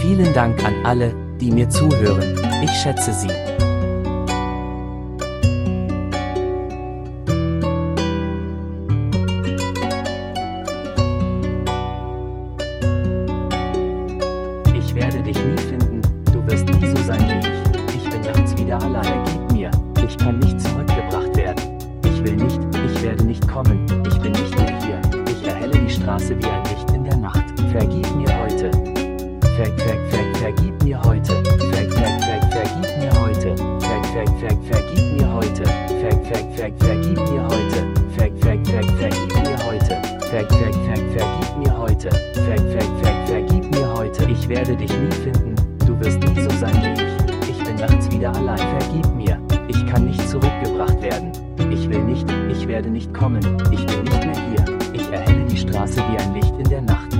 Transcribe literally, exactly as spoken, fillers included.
Vielen Dank an alle, die mir zuhören. Ich schätze Sie. Ich werde dich nie finden, du wirst nie so sein wie ich. Ich bin nachts wieder allein, vergib mir, ich kann nicht zurückgebracht werden. Ich will nicht, ich werde nicht kommen, ich bin nicht mehr hier. Ich erhelle die Straße wie ein Licht in der Nacht. Vergib mir heute. Ver, ver, ver, vergib mir heute. Ver, ver, ver, vergib mir heute. Ver, ver, ver, vergib mir heute. Ver, ver, ver, vergib mir heute. Ver, ver, ver, vergib mir heute. Ver, ver, ver, vergib mir heute. Ver, ver, ver, vergib mir heute. Ich werde dich nie finden, du wirst nie so sein wie ich. Ich bin nachts wieder allein, vergib mir, ich kann nicht zurückgebracht werden. Ich will nicht, ich werde nicht kommen, ich bin nicht mehr hier. Ich erhelle die Straße wie ein Licht in der Nacht.